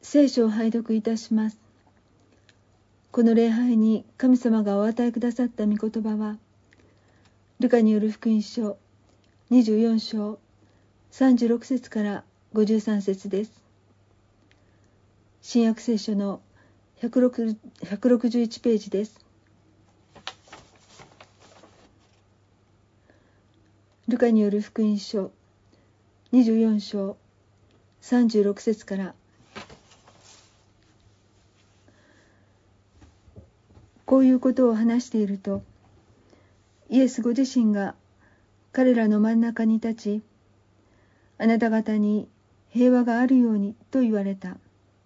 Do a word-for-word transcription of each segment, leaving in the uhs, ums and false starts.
聖書を拝読いたします。この礼拝に神様がお与えくださった御言葉は、ルカによる福音書にじゅうよん章さんじゅうろく節からごじゅうさん節です。新約聖書のひゃくろくじゅういちページです。ルカによる福音書にじゅうよん章さんじゅうろく節から、こういうことを話していると、イエスご自身が彼らの真ん中に立ち、あなた方に平和があるようにと言われた。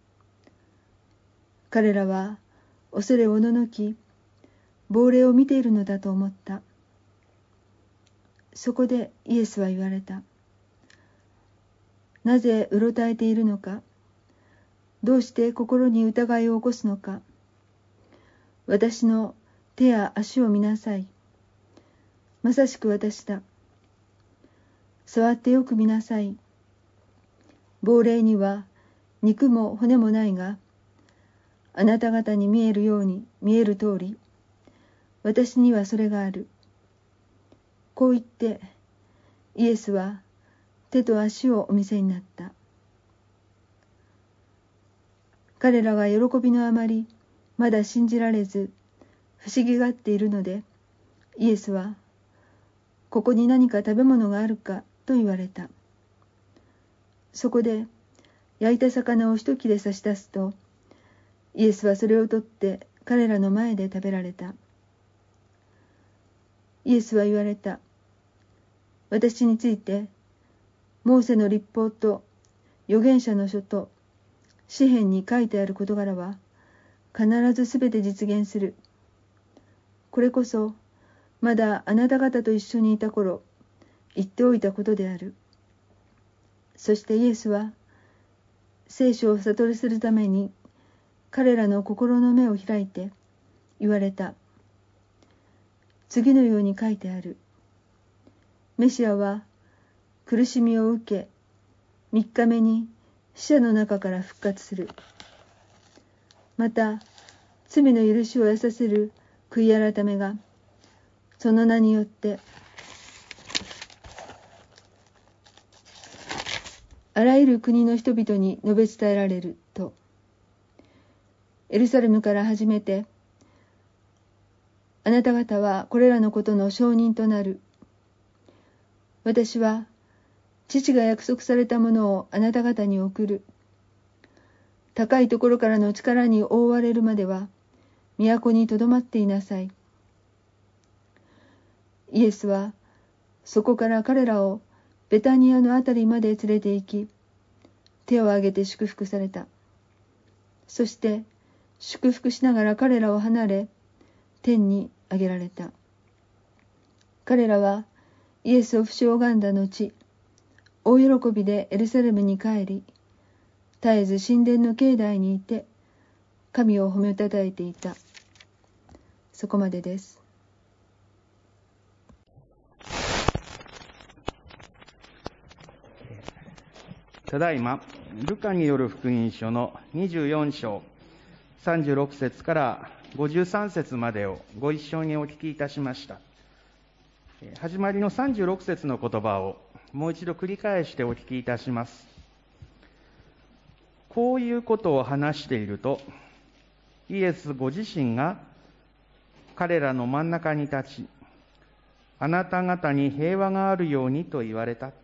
彼らは恐れおののき、亡霊を見ているのだと思った。そこでイエスは言われた。なぜうろたえているのか、どうして心に疑いを起こすのか。私の手や足を見なさい。まさしく私だ。触ってよく見なさい。亡霊には肉も骨もないが、あなた方に見えるように見える通り、私にはそれがある。こう言って、イエスは手と足をお見せになった。彼らは喜びのあまり、まだ信じられず、不思議がっているので、イエスは、ここに何か食べ物があるかと言われた。そこで、焼いた魚を一切れ差し出すと、イエスはそれを取って彼らの前で食べられた。イエスは言われた。私について、モーセの律法と預言者の書と詩編に書いてある事柄は、必ずすべて実現する。これこそ、まだあなた方と一緒にいた頃、言っておいたことである。そしてイエスは、聖書を悟りするために、彼らの心の目を開いて言われた。次のように書いてある。メシアは苦しみを受け、三日目に死者の中から復活する。また、罪の許しを得させる悔い改めが、その名によって、あらゆる国の人々に述べ伝えられると。エルサレムから始めて、あなた方はこれらのことの証人となる。私は、父が約束されたものをあなた方に送る。高いところからの力に覆われるまでは、都にとどまっていなさい。イエスは、そこから彼らをベタニアのあたりまで連れて行き、手を挙げて祝福された。そして、祝福しながら彼らを離れ、天に上げられた。彼らは、イエスを不死拝んだ後、大喜びでエルサレムに帰り、絶えず神殿の境内にいて、神を褒めたたえていた。そこまでです。 ただいま、ルカによる福音書のにじゅうよん章、さんじゅうろく節からごじゅうさん節までをご一緒にお聞きいたしました。始まりのさんじゅうろく節の言葉をもう一度繰り返してお聞きいたします。こういうことを話していると、イエスご自身が彼らの真ん中に立ち、あなた方に平和があるようにと言われた。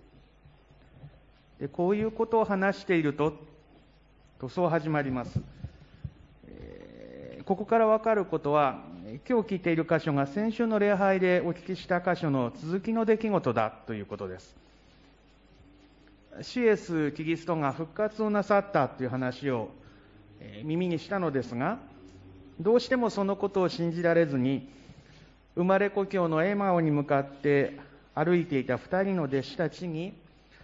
でこういうことを話していると、とそう始まります。えー、ここから分かることは、今日聞いている箇所が先週の礼拝でお聞きした箇所の続きの出来事だということです。主イエス・キリストが復活をなさったという話を耳にしたのですが、どうしてもそのことを信じられずに、生まれ故郷のエマオに向かって歩いていた二人の弟子たちに、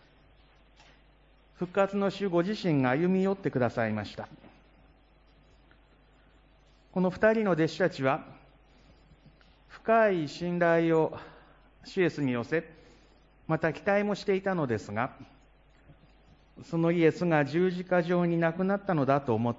復活の主ご自身が歩み寄ってくださいました。この二人の弟子たちは、深い信頼を主イエスに寄せ、また期待もしていたのですが、 そのイエスが十字架上に亡くなったのだと思って、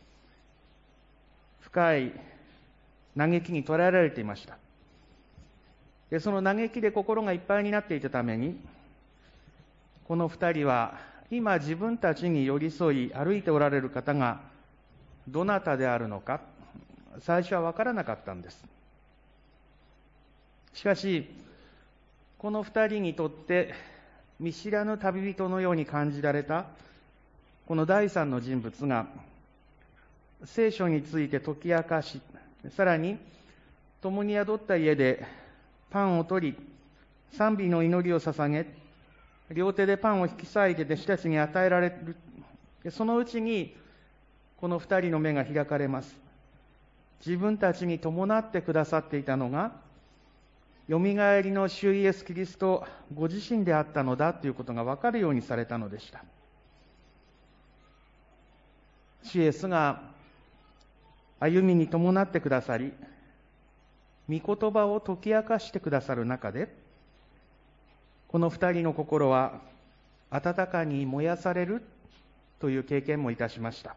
深い嘆きに捉えられていました。で、その嘆きで心がいっぱいになっていたために、この二人は今自分たちに寄り添い歩いておられる方がどなたであるのか、最初は分からなかったんです。しかし、この二人にとって見知らぬ旅人のように感じられたこの第三の人物が聖書について解き明かし、さらに共に宿った家でパンを取り、賛美の祈りを捧げ、両手でパンを引き裂いて弟子たちに与えられる。そのうちにこの二人の目が開かれます。自分たちに伴ってくださっていたのがよみがえりの主イエス・キリストご自身であったのだということが分かるようにされたのでした。主イエスが歩みに伴ってくださり、御言葉を解き明かしてくださる中で、この二人の心は温かに燃やされるという経験もいたしました。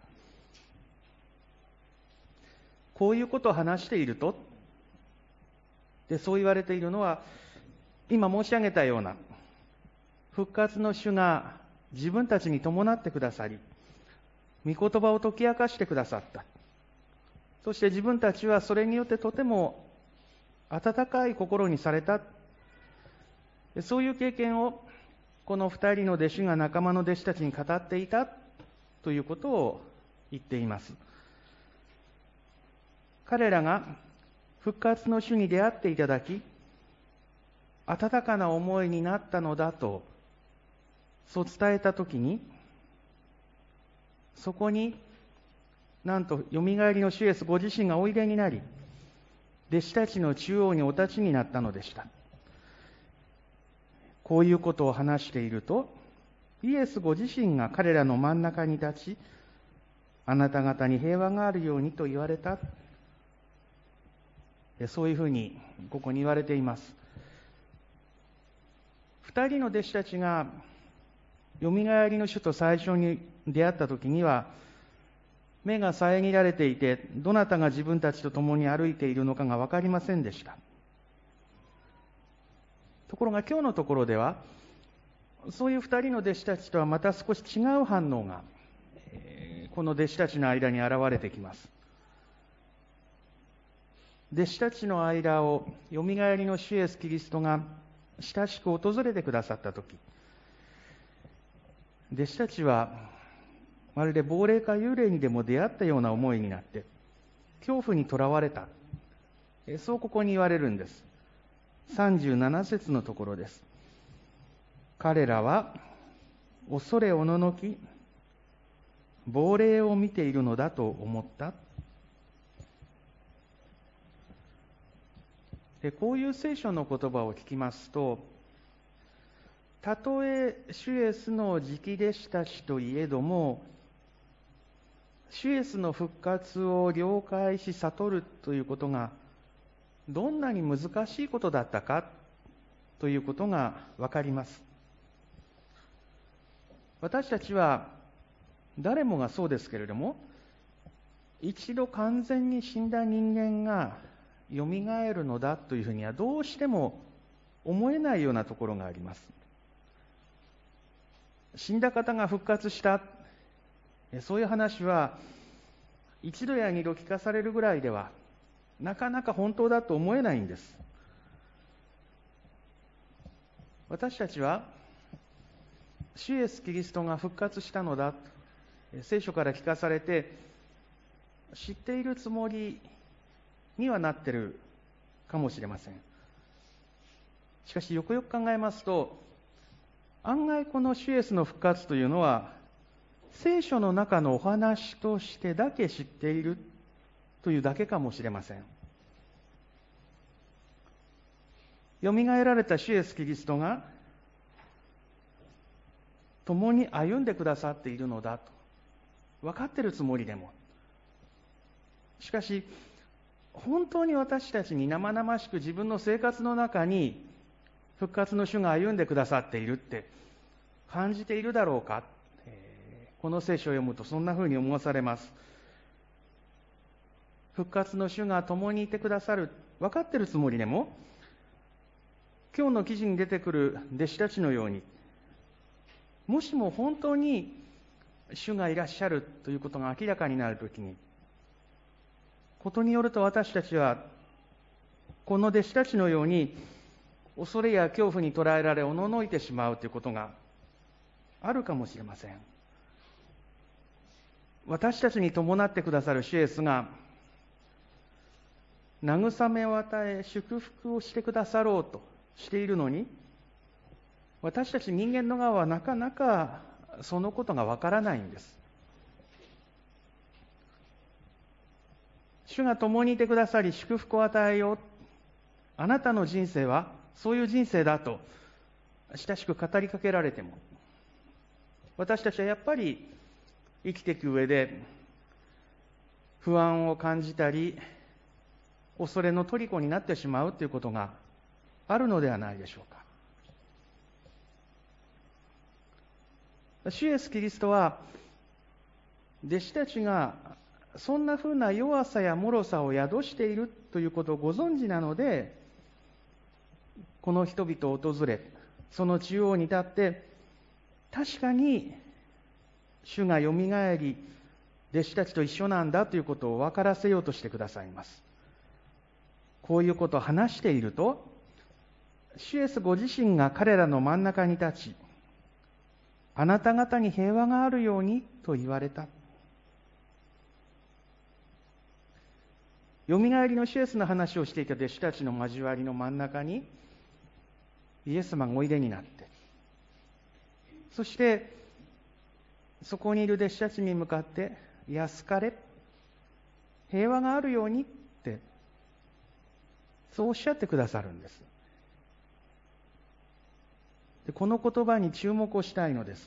こういうことを話していると、でそう言われているのは、今申し上げたような復活の主が自分たちに伴ってくださり、御言葉を解き明かしてくださった。そして自分たちはそれによってとても温かい心にされた。そういう経験をこの二人の弟子が仲間の弟子たちに語っていたということを言っています。彼らが復活の主に出会っていただき、温かな思いになったのだと、そう伝えたときに、そこになんとよみがえりの主イエスご自身がおいでになり、弟子たちの中央にお立ちになったのでした。こういうことを話していると、イエスご自身が彼らの真ん中に立ち、あなた方に平和があるようにと言われた。そういうふうにここに言われています。二人の弟子たちがよみがえりの主と最初に出会ったときには、目が遮られていて、どなたが自分たちと共に歩いているのかが分かりませんでした。ところが今日のところでは、そういう二人の弟子たちとはまた少し違う反応が、この弟子たちの間に現れてきます。弟子たちの間をよみがえりの主イエス・キリストが親しく訪れてくださったとき、弟子たちはまるで亡霊か幽霊にでも出会ったような思いになって恐怖にとらわれた。そうここに言われるんです。さんじゅうなな節のところです。彼らは恐れおののき、亡霊を見ているのだと思った。でこういう聖書の言葉を聞きますと、たとえ主イエスの直弟子たちといえども、主イエスの復活を了解し悟るということがどんなに難しいことだったかということがわかります。私たちは誰もがそうですけれども、一度完全に死んだ人間がよみがえるのだというふうにはどうしても思えないようなところがあります。死んだ方が復活した、そういう話は一度や二度聞かされるぐらいではなかなか本当だと思えないんです。私たちは主イエス・キリストが復活したのだと聖書から聞かされて知っているつもりにはなっているかもしれません。しかしよくよく考えますと、案外この主イエスの復活というのは聖書の中のお話としてだけ知っているというだけかもしれません。よみがえられた主イエス・キリストが共に歩んでくださっているのだと分かっているつもりでも、しかし本当に私たちに生々しく自分の生活の中に復活の主が歩んでくださっているって感じているだろうか。 この聖書を読むとそんなふうに思わされます。復活の主が共にいてくださる、分かっているつもりでも、今日の記事に出てくる弟子たちのように、もしも本当に主がいらっしゃるということが明らかになるときに、ことによると私たちはこの弟子たちのように恐れや恐怖に捉えられおののいてしまうということがあるかもしれません。私たちに伴ってくださる主イエスが慰めを与え祝福をしてくださろうとしているのに、私たち人間の側はなかなかそのことがわからないんです。主が共にいてくださり祝福を与えよう、あなたの人生はそういう人生だと親しく語りかけられても、私たちはやっぱり生きていく上で不安を感じたり恐れの虜になってしまうということがあるのではないでしょうか。主イエスキリストは弟子たちがそんなふうな弱さや脆さを宿しているということをご存知なので、この人々を訪れ、その中央に立って確かに主がよみがえり弟子たちと一緒なんだということを分からせようとしてくださいます。こういうことを話していると、主イエスご自身が彼らの真ん中に立ち、あなた方に平和があるようにと言われた。よみがえりの主イエスの話をしていた弟子たちの交わりの真ん中にイエス様がおいでになって、そしてそこにいる弟子たちに向かって安かれ、平和があるようにってそうおっしゃってくださるんです。でこの言葉に注目をしたいのです。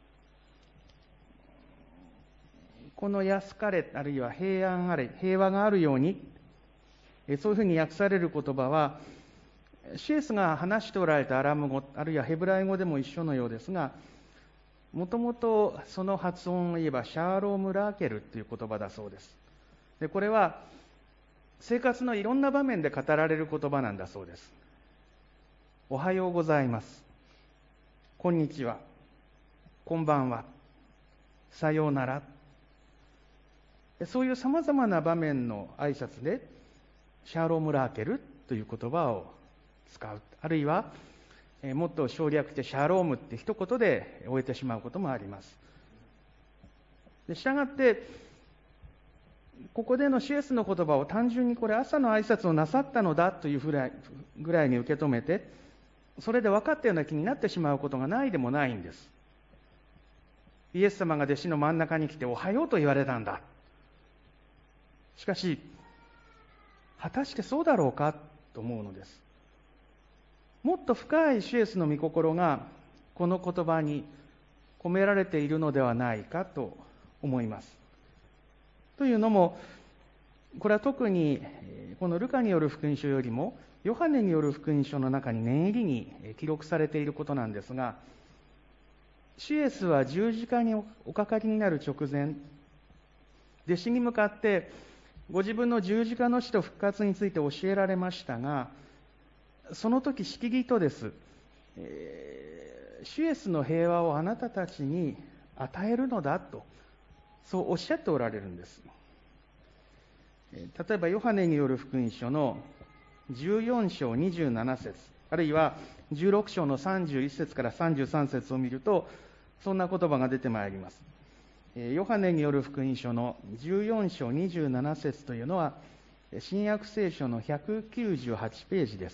この安かれ、あるいは平安あれ、平和があるように、そういうふうに訳される言葉は、シエスが話しておられたアラム語、あるいはヘブライ語でも一緒のようですが、もともとその発音を言えばシャーロームラーケルという言葉だそうです。でこれは生活のいろんな場面で語られる言葉なんだそうです。おはようございます、こんにちは、こんばんは、さようなら、そういうさまざまな場面の挨拶でシャーロームラーケルという言葉を使う、あるいはもっと省略してシャロームって一言で終えてしまうこともあります。でしたがってここでのシエスの言葉を単純にこれ朝の挨拶をなさったのだというぐらい、ぐらいに受け止めて、それで分かったような気になってしまうことがないでもないんです。イエス様が弟子の真ん中に来ておはようと言われたんだ。しかし果たしてそうだろうかと思うのです。もっと深いシエスの御心がこの言葉に込められているのではないかと思います。というのも、これは特にこのルカによる福音書よりもヨハネによる福音書の中に念入りに記録されていることなんですが、シエスは十字架におかかりになる直前、弟子に向かってご自分の十字架の死と復活について教えられましたが、その時しきりとです、えー、シエスの平和をあなたたちに与えるのだと、そうおっしゃっておられるんです。例えばヨハネによる福音書のじゅうよん章にじゅうなな節、あるいはじゅうろく章のさんじゅういち節からさんじゅうさん節を見ると、そんな言葉が出てまいります。ヨハネによる福音書のじゅうよん章にじゅうなな節というのは新約聖書のひゃくきゅうじゅうはちページです。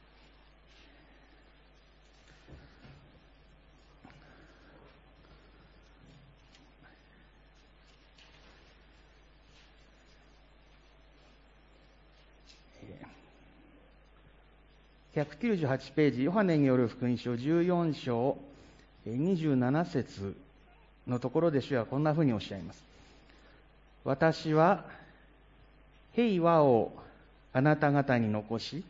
ひゃくきゅうじゅうはちページ、ヨハネによる福音書じゅうよん章にじゅうなな節のところで主はこんなふうにおっしゃいます。私は平和をあなた方に残し、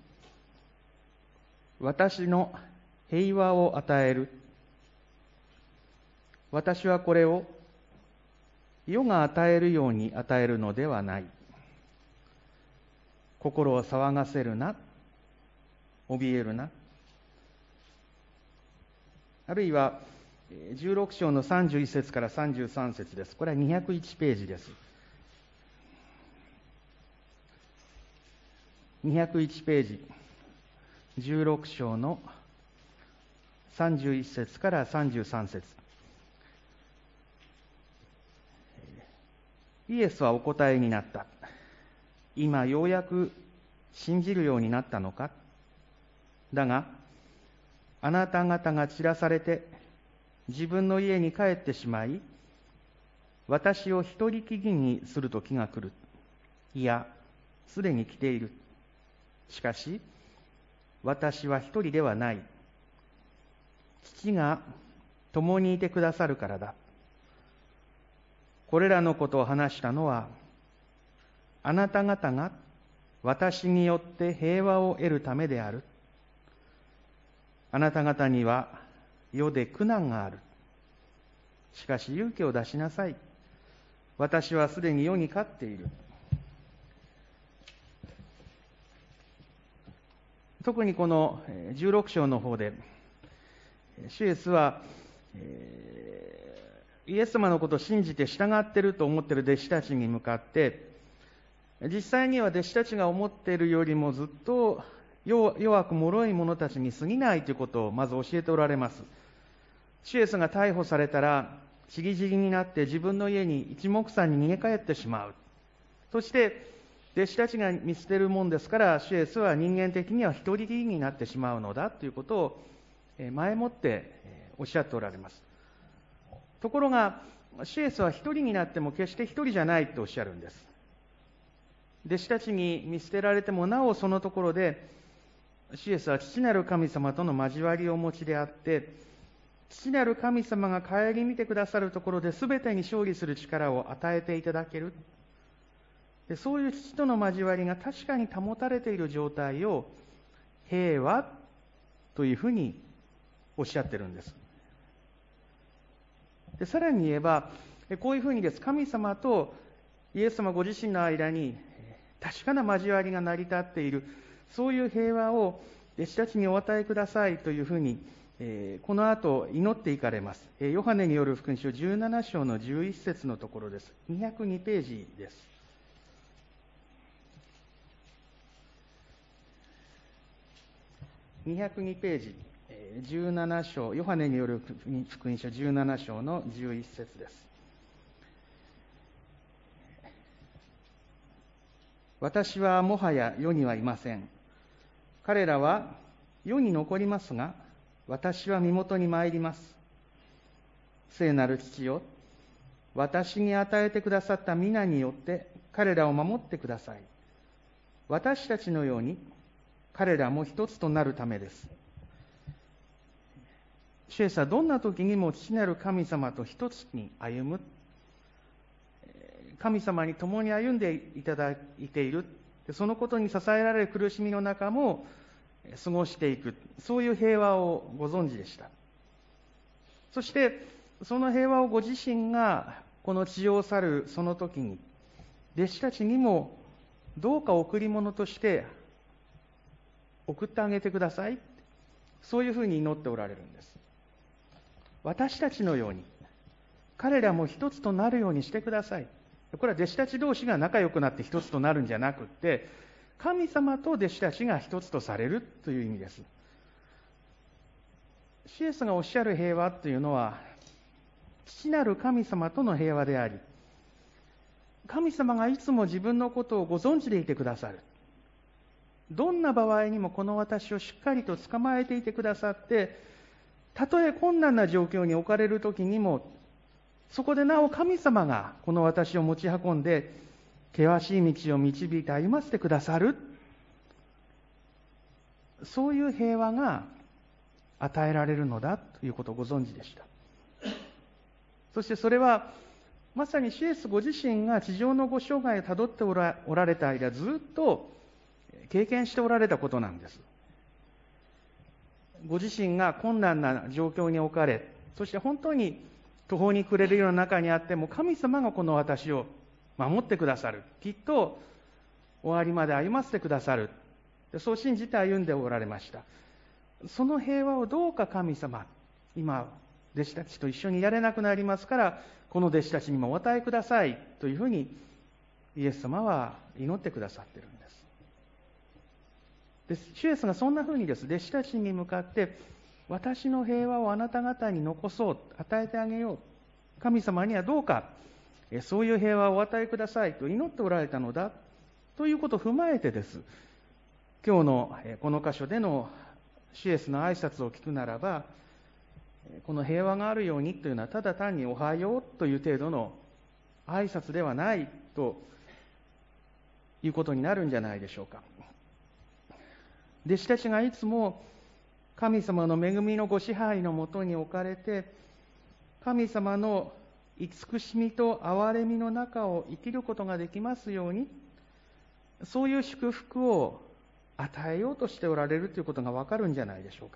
私の平和を与える。私はこれを世が与えるように与えるのではない。心を騒がせるな、怯えるな。あるいはじゅうろく章のさんじゅういち節からさんじゅうさん節です。これはにひゃくいちページです。にひゃくいちページ、じゅうろく章のさんじゅういち節からさんじゅうさん節。イエスはお答えになった。今ようやく信じるようになったのか。だが、あなた方が散らされて自分の家に帰ってしまい、私を一人きりにする時が来る。いや、すでに来ている。しかし、私は一人ではない。父が共にいてくださるからだ。これらのことを話したのは、あなた方が私によって平和を得るためである。あなた方には世で苦難がある。しかし勇気を出しなさい。私はすでに世に勝っている。特にこのじゅうろく章の方で、主イエスは、えーイエス様のことを信じて従っていると思っている弟子たちに向かって、実際には弟子たちが思っているよりもずっと弱く脆い者たちに過ぎないということをまず教えておられます。主イエスが逮捕されたら、ちりぢりになって自分の家に一目散に逃げ帰ってしまう。そして、弟子たちが見捨てるもんですから、主イエスは人間的には一人きりになってしまうのだということを前もっておっしゃっておられます。ところが、主イエスは一人になっても決して一人じゃないとおっしゃるんです。弟子たちに見捨てられてもなおそのところで、主イエスは父なる神様との交わりをお持ちであって、父なる神様が顧みてくださるところで全てに勝利する力を与えていただける。でそういう父との交わりが確かに保たれている状態を平和というふうにおっしゃってるんです。でさらに言えば、こういうふうにです、神様とイエス様ご自身の間に確かな交わりが成り立っている、そういう平和を弟子たちにお与えくださいというふうに、えー、この後祈っていかれます。えー、ヨハネによる福音書じゅうなな章のじゅういち節のところです。にひゃくにページです。にひゃくにページ。じゅうなな章、ヨハネによる福音書じゅうなな章のじゅういち節です。私はもはや世にはいません。彼らは世に残りますが、私は身元に参ります。聖なる父よ、私に与えてくださった皆によって彼らを守ってください。私たちのように彼らも一つとなるためです。主イエスはどんな時にも父なる神様と一つに歩む、神様に共に歩んでいただいている、そのことに支えられる苦しみの中も過ごしていく、そういう平和をご存知でした。そしてその平和をご自身がこの地上を去るその時に、弟子たちにもどうか贈り物として送ってあげてください、そういうふうに祈っておられるんです。私たちのように彼らも一つとなるようにしてください。これは弟子たち同士が仲良くなって一つとなるんじゃなくって、神様と弟子たちが一つとされるという意味です。主イエスがおっしゃる平和というのは、父なる神様との平和であり、神様がいつも自分のことをご存知でいてくださる。どんな場合にもこの私をしっかりと捕まえていてくださって、たとえ困難な状況に置かれるときにも、そこでなお神様がこの私を持ち運んで、険しい道を導いて歩ませてくださる。そういう平和が与えられるのだということをご存知でした。そしてそれは、まさに主イエスご自身が地上のご生涯をたどっておら、おられた間、ずっと経験しておられたことなんです。ご自身が困難な状況に置かれ、そして本当に途方に暮れるような中にあっても、神様がこの私を守ってくださる。きっと終わりまで歩ませてくださる。そう信じて歩んでおられました。その平和をどうか神様、今、弟子たちと一緒にいられなくなりますから、この弟子たちにもお与えくださいというふうに、イエス様は祈ってくださっているんです。で、主イエスがそんなふうにです、弟子たちに向かって、私の平和をあなた方に残そう、与えてあげよう。神様にはどうか、そういう平和をお与えくださいと祈っておられたのだ、ということを踏まえてです。今日のこの箇所での主イエスの挨拶を聞くならば、この平和があるようにというのはただ単におはようという程度の挨拶ではないということになるんじゃないでしょうか。弟子たちがいつも神様の恵みのご支配のもとに置かれて、神様の慈しみと憐れみの中を生きることができますように、そういう祝福を与えようとしておられるということがわかるんじゃないでしょうか。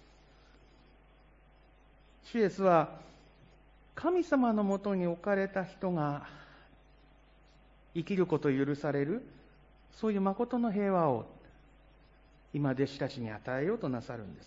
主イエスは神様のもとに置かれた人が生きることを許される、そういう誠の平和を今弟子たちに与えようとなさるんです。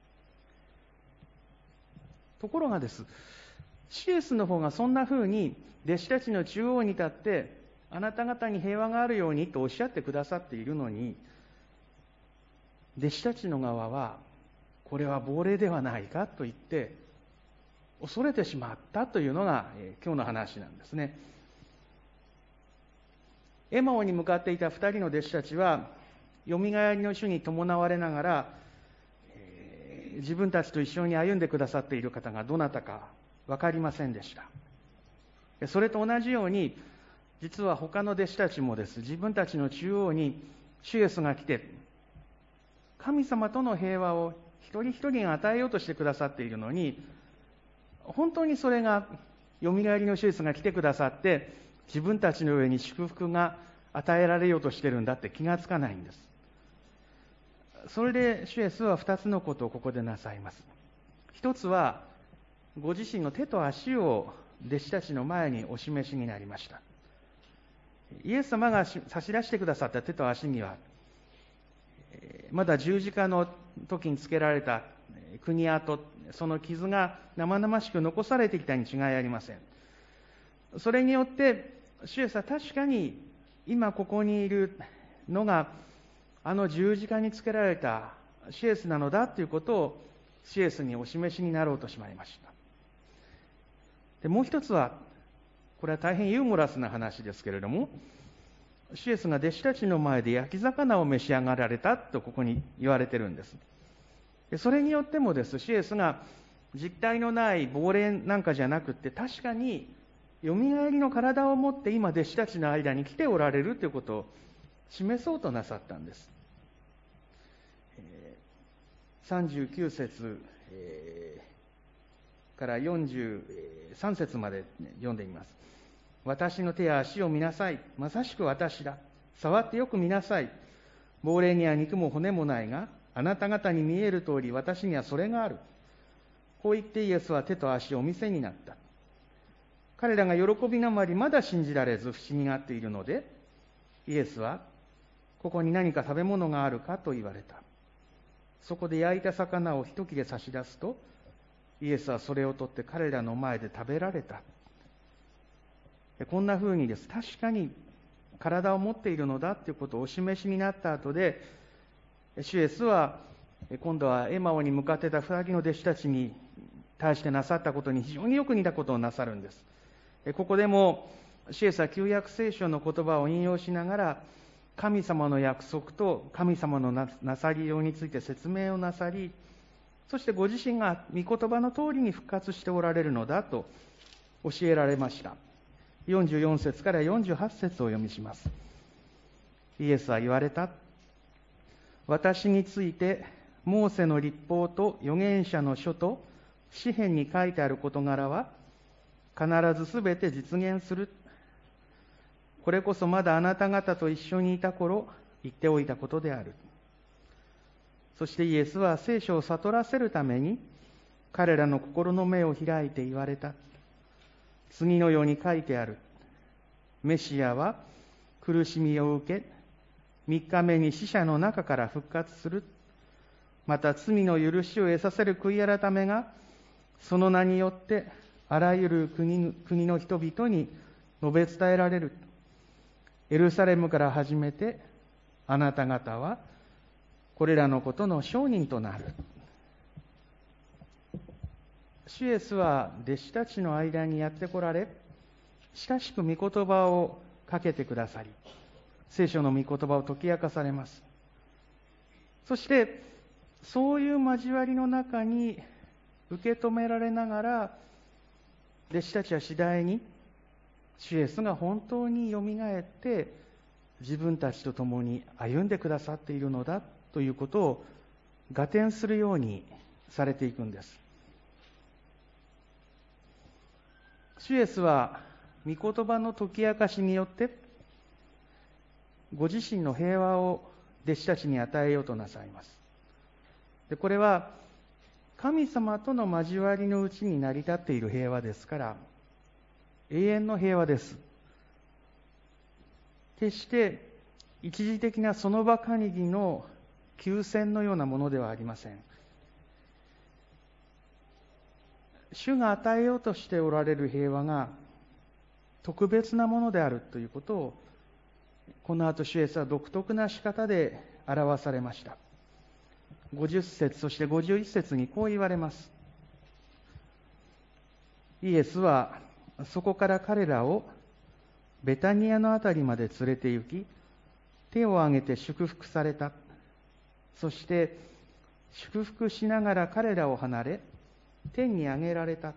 ところがです、主イエスの方がそんなふうに弟子たちの中央に立って、あなた方に平和があるようにとおっしゃってくださっているのに、弟子たちの側はこれは亡霊ではないかと言って恐れてしまったというのが、えー、今日の話なんですね。エマオに向かっていた二人の弟子たちは、よみがえりの主に伴われながら、えー、自分たちと一緒に歩んでくださっている方がどなたか分かりませんでした。それと同じように、実は他の弟子たちもです、自分たちの中央に主イエスが来て、神様との平和を一人一人が与えようとしてくださっているのに、本当にそれがよみがえりの主イエスが来てくださって、自分たちの上に祝福が与えられようとしているんだって気がつかないんです。それで主イエスは二つのことをここでなさいます。一つは、ご自身の手と足を弟子たちの前にお示しになりました。イエス様が差し出してくださった手と足には、まだ十字架の時につけられた国跡、その傷が生々しく残されてきたに違いありません。それによって、主イエスは確かに今ここにいるのが、あの十字架につけられた主イエスなのだということを、主イエスにお示しになろうとしまいました。で、もう一つは、これは大変ユーモラスな話ですけれども、主イエスが弟子たちの前で焼き魚を召し上がられたとここに言われているんです。で、それによってもです、主イエスが実体のない亡霊なんかじゃなくて、確かによみがえりの体を持って今弟子たちの間に来ておられるということを示そうとなさったんです。さんじゅうきゅう節からよんじゅうさん節まで読んでみます。私の手や足を見なさい。まさしく私だ。触ってよく見なさい。亡霊には肉も骨もないが、あなた方に見える通り私にはそれがある。こう言ってイエスは手と足をお見せになった。彼らが喜びのあまりまだ信じられず不思議がっているので、イエスは、ここに何か食べ物があるかと言われた。そこで焼いた魚を一切れ差し出すと、イエスはそれを取って彼らの前で食べられた。こんな風にです、確かに体を持っているのだということをお示しになった後で、主イエスは今度はエマオに向かっていた二人の弟子たちに対してなさったことに非常によく似たことをなさるんです。ここでも主イエスは旧約聖書の言葉を引用しながら、神様の約束と神様のなさりようについて説明をなさり、そしてご自身が御言葉の通りに復活しておられるのだと教えられました。よんじゅうよん節からよんじゅうはち節を読みします。イエスは言われた。私についてモーセの律法と預言者の書と詩篇に書いてある事柄は必ずすべて実現する。これこそまだあなた方と一緒にいた頃言っておいたことである。そしてイエスは聖書を悟らせるために彼らの心の目を開いて言われた。 次のように書いてある。メシアは苦しみを受け、三日目に死者の中から復活する。また罪の許しを得させる悔い改めが、その名によってあらゆる 国, 国の人々に述べ伝えられる。エルサレムから始めて、あなた方はこれらのことの証人となる。主イエスは弟子たちの間にやって来られ、親しく御言葉をかけてくださり、聖書の御言葉を解き明かされます。そしてそういう交わりの中に受け止められながら、弟子たちは次第に主イエスが本当によみがえって自分たちと共に歩んでくださっているのだということを合点するようにされていくんです。主イエスは御言葉の解き明かしによってご自身の平和を弟子たちに与えようとなさいます。でこれは神様との交わりのうちに成り立っている平和ですから永遠の平和です。決して一時的なその場限りの休戦のようなものではありません。主が与えようとしておられる平和が特別なものであるということを、この後主イエスは独特な仕方で表されました。ごじゅっ節そしてごじゅういち節にこう言われます。イエスはそこから彼らをベタニアのあたりまで連れて行き、手を挙げて祝福された。そして祝福しながら彼らを離れ、天に上げられた。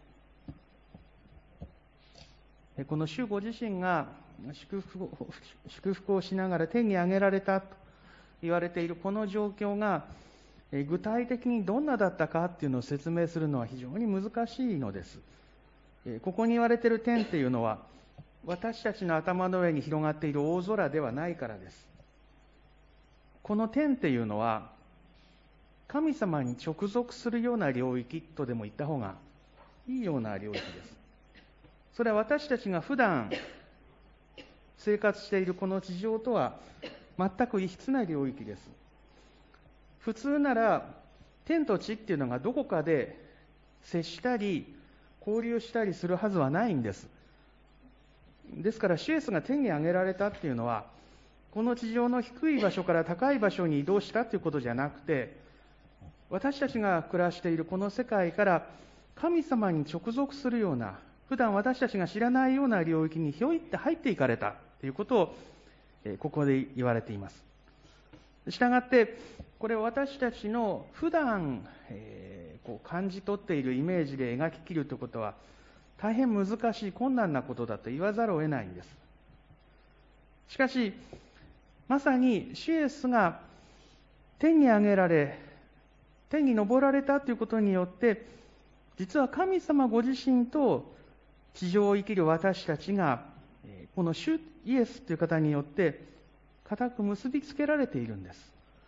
この主ご自身が祝福を、祝福をしながら天に上げられたと言われているこの状況が具体的にどんなだったかというのを説明するのは非常に難しいのです。ここに言われている天というのは私たちの頭の上に広がっている大空ではないからです。この天というのは神様に直属するような領域とでも言った方がいいような領域です。それは私たちが普段生活しているこの地上とは全く異質な領域です。普通なら天と地っていうのがどこかで接したり交流したりするはずはないんです。ですから主イエスが天に上げられたっていうのはこの地上の低い場所から高い場所に移動したということじゃなくて、私たちが暮らしているこの世界から神様に直属するような、普段私たちが知らないような領域にひょいって入っていかれたということをここで言われています。したがってこれは私たちの普段、えー、こう感じ取っているイメージで描き切るということは大変難しい困難なことだと言わざるを得ないんです。しかしまさに主イエスが天に上げられ天に昇られたということによって実は神様ご自身と地上を生きる私たちがこの主イエスという方によって固く結びつけられているんです。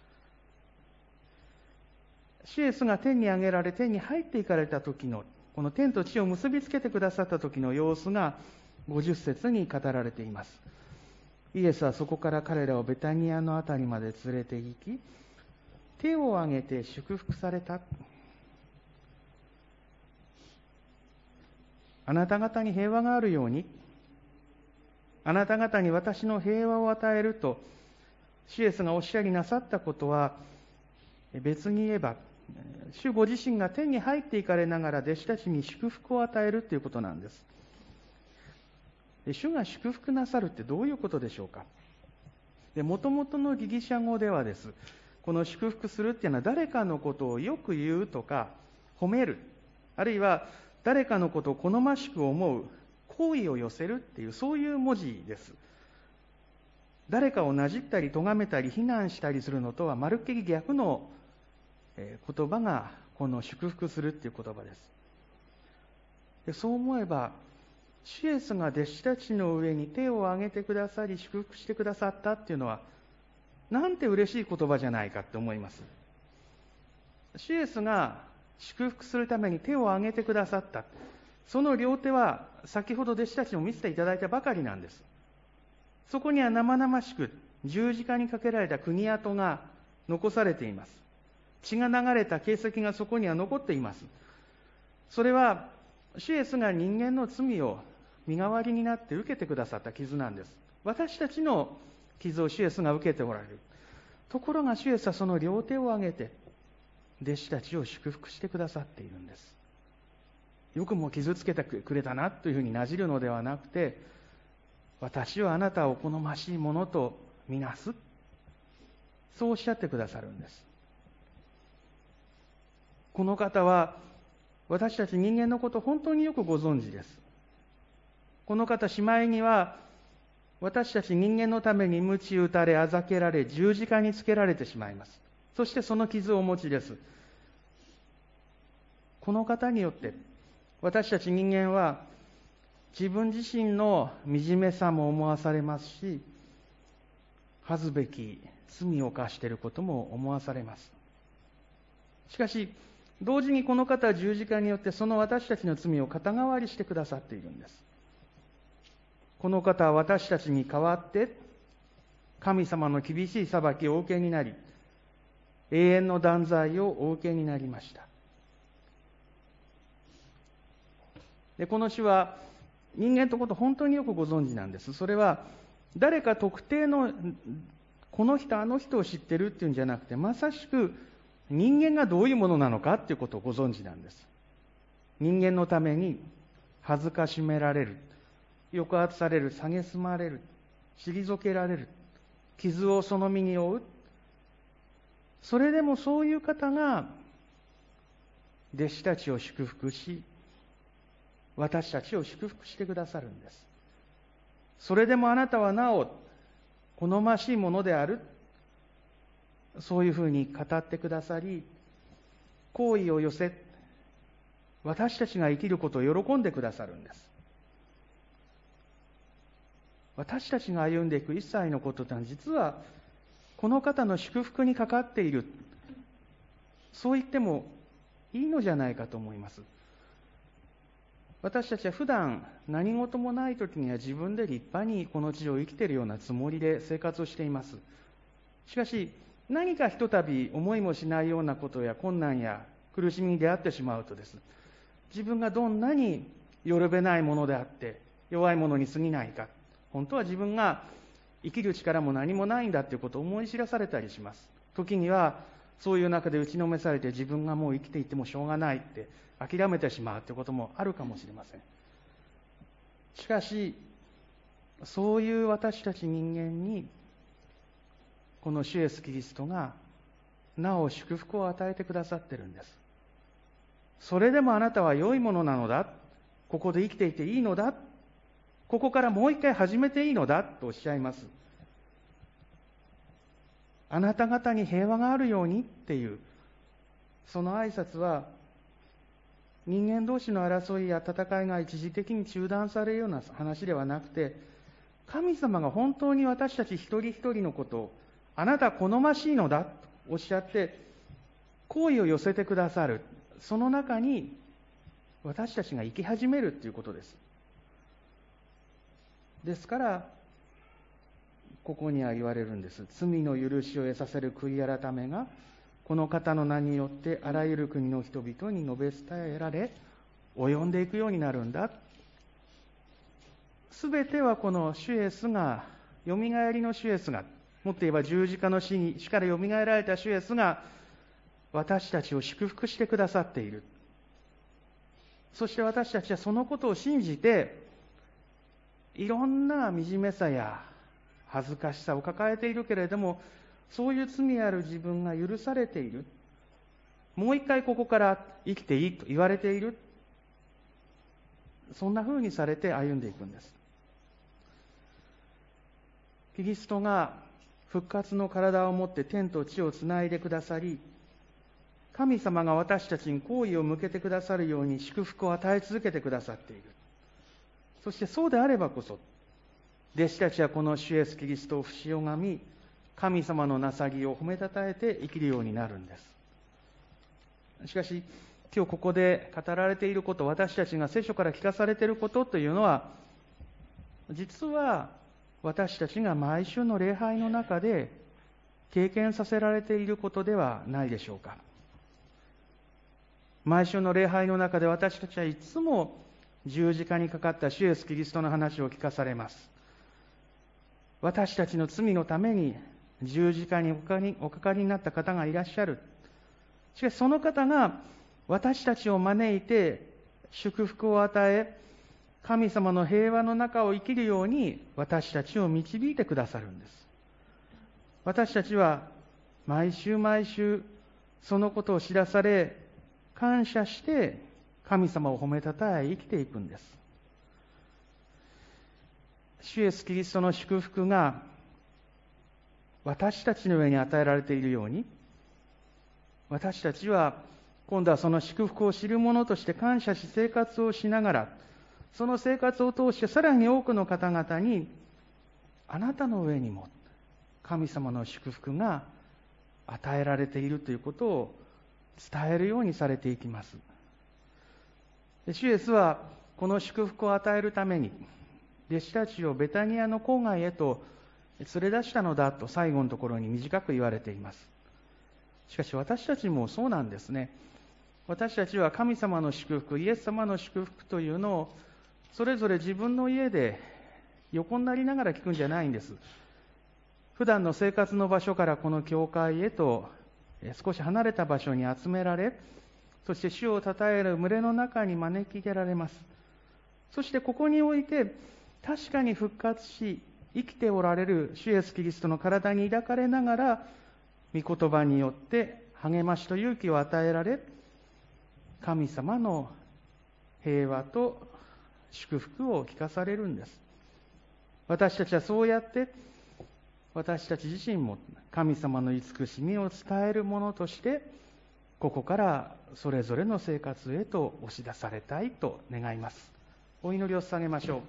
主イエスが天に上げられ天に入っていかれた時のこの天と地を結びつけてくださった時の様子がごじゅっ節に語られています。イエスはそこから彼らをベタニアのあたりまで連れて行き、手を挙げて祝福された。あなた方に平和があるように、あなた方に私の平和を与えると主イエスがおっしゃりなさったことは、別に言えば主ご自身が天に入っていかれながら弟子たちに祝福を与えるということなんです。主が祝福なさるってどういうことでしょうか。もともとのギリシャ語ではです、この祝福するっていうのは誰かのことをよく言うとか褒める、あるいは誰かのことを好ましく思う、好意を寄せるっていうそういう文字です。誰かをなじったり咎めたり非難したりするのとはまるっきり逆の言葉がこの祝福するっていう言葉です。でそう思えば主イエスが弟子たちの上に手を挙げてくださり祝福してくださったっていうのはなんて嬉しい言葉じゃないかって思います。主イエスが祝福するために手を挙げてくださった。 その両手は先ほど弟子たちにも見せていただいたばかりなんです。そこには生々しく十字架にかけられた釘跡が残されています。血が流れた形跡がそこには残っています。それは主イエスが人間の罪を身代わりになって受けてくださった傷なんです。私たちの傷を主イエスが受けておられる。ところが主イエスはその両手を上げて弟子たちを祝福してくださっているんです。よくも傷つけてくれたなというふうになじるのではなくて、私はあなたをお好ましいものとみなす、そうおっしゃってくださるんです。この方は私たち人間のことを本当によくご存知です。この方、しまいには私たち人間のために鞭打たれ、あざけられ、十字架につけられてしまいます。そしてその傷をお持ちです。この方によって私たち人間は自分自身の惨めさも思わされますし、恥ずべき罪を犯していることも思わされます。しかし同時にこの方は十字架によってその私たちの罪を肩代わりしてくださっているんです。この方は私たちに代わって神様の厳しい裁きをお受けになり、永遠の断罪をお受けになりました。でこの詩は人間のことを本当によくご存知なんです。それは誰か特定のこの人あの人を知ってるっていうんじゃなくて、まさしく人間がどういうものなのかっていうことをご存知なんです。人間のために恥ずかしめられる、抑圧される、蔑まれる、退けられる、傷をその身に負う。それでもそういう方が弟子たちを祝福し、私たちを祝福してくださるんです。それでもあなたはなお好ましいものである、そういうふうに語ってくださり、好意を寄せ、私たちが生きることを喜んでくださるんです。私たちが歩んでいく一切のことというのは、実はこの方の祝福にかかっている、そう言ってもいいのじゃないかと思います。私たちは普段何事もない時には自分で立派にこの地を生きているようなつもりで生活をしています。しかし何かひとたび思いもしないようなことや困難や苦しみに出会ってしまうとです、自分がどんなによるべないものであって弱いものに過ぎないか、本当は自分が生きる力も何もないんだということを思い知らされたりします。時にはそういう中で打ちのめされて、自分がもう生きていてもしょうがないって諦めてしまうということもあるかもしれません。しかしそういう私たち人間にこの主イエスキリストがなお祝福を与えてくださっているんです。それでもあなたは良いものなのだ、ここで生きていていいのだ、ここからもう一回始めていいのだとおっしゃいます。あなた方に平和があるようにっていうその挨拶は、人間同士の争いや戦いが一時的に中断されるような話ではなくて、神様が本当に私たち一人一人のことをあなたは好ましいのだとおっしゃって好意を寄せてくださる、その中に私たちが生き始めるということです。ですからここには言われるんです。罪の許しを得させる悔い改めがこの方の名によってあらゆる国の人々に述べ伝えられ及んでいくようになるんだ。すべてはこの主イエスが、よみがえりの主イエスが、もっと言えば十字架の死に死からよみがえられた主イエスが私たちを祝福してくださっている。そして私たちはそのことを信じて、いろんな惨めさや恥ずかしさを抱えているけれども、そういう罪ある自分が許されている、もう一回ここから生きていいと言われている、そんな風にされて歩んでいくんです。キリストが復活の体を持って天と地をつないでくださり、神様が私たちに好意を向けてくださるように祝福を与え続けてくださっている。そしてそうであればこそ、弟子たちはこの主イエスキリストを不死をがみ、神様のなさぎを褒めたたえて生きるようになるんです。しかし今日ここで語られていること、私たちが聖書から聞かされていることというのは、実は私たちが毎週の礼拝の中で経験させられていることではないでしょうか。毎週の礼拝の中で私たちはいつも十字架にかかった主イエスキリストの話を聞かされます。私たちの罪のために十字架におかかり、おかかりになった方がいらっしゃる。しかしその方が私たちを招いて祝福を与え、神様の平和の中を生きるように私たちを導いてくださるんです。私たちは毎週毎週そのことを知らされ、感謝して神様を褒めたたえ生きていくんです。主イエスキリストの祝福が私たちの上に与えられているように、私たちは今度はその祝福を知る者として感謝し生活をしながら、その生活を通してさらに多くの方々に、あなたの上にも神様の祝福が与えられているということを伝えるようにされていきます。主イエスはこの祝福を与えるために弟子たちをベタニアの郊外へと連れ出したのだと最後のところに短く言われています。しかし私たちもそうなんですね。私たちは神様の祝福、イエス様の祝福というのをそれぞれ自分の家で横になりながら聞くんじゃないんです。普段の生活の場所からこの教会へと少し離れた場所に集められ、そして主を称える群れの中に招き入れられます。そしてここにおいて確かに復活し生きておられる主イエスキリストの体に抱かれながら、御言葉によって励ましと勇気を与えられ、神様の平和と祝福を聞かされるんです。私たちはそうやって私たち自身も神様の慈しみを伝えるものとしてここからそれぞれの生活へと押し出されたいと願います。お祈りを捧げましょう。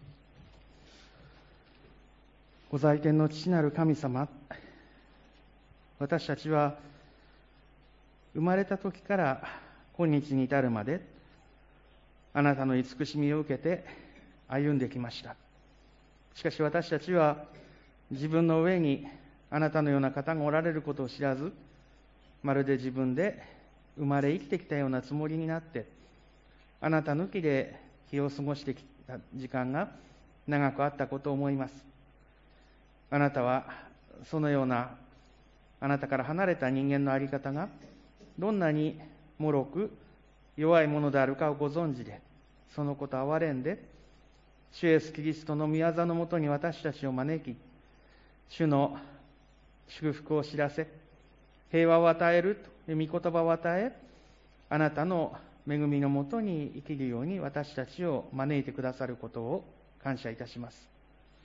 ご在天の父なる神様、私たちは生まれた時から今日に至るまであなたの慈しみを受けて歩んできました。しかし私たちは自分の上にあなたのような方がおられることを知らず、まるで自分で生まれ生きてきたようなつもりになって、あなた抜きで日を過ごしてきた時間が長くあったことを思います。あなたはそのようなあなたから離れた人間の在り方がどんなに脆く弱いものであるかをご存知で、そのことを憐れんで、主イエスキリストの御業のもとに私たちを招き、主の祝福を知らせ、平和を与えるという御言葉を与え、あなたの恵みのもとに生きるように私たちを招いてくださることを感謝いたします。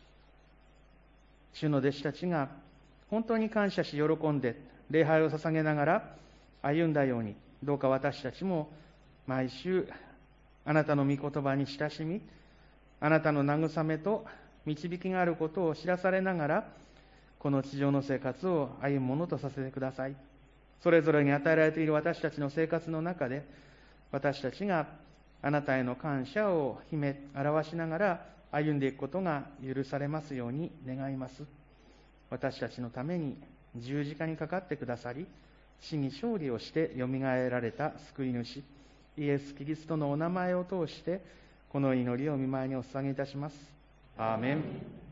主の弟子たちが本当に感謝し喜んで礼拝を捧げながら歩んだように、どうか私たちも毎週あなたの御言葉に親しみ、あなたの慰めと導きがあることを知らされながら、この地上の生活を歩むものとさせてください。それぞれに与えられている私たちの生活の中で、私たちがあなたへの感謝を秘め表しながら歩んでいくことが許されますように願います。私たちのために十字架にかかってくださり、死に勝利をしてよみがえられた救い主イエス・キリストのお名前を通してこの祈りを御前にお捧げいたします。アーメン。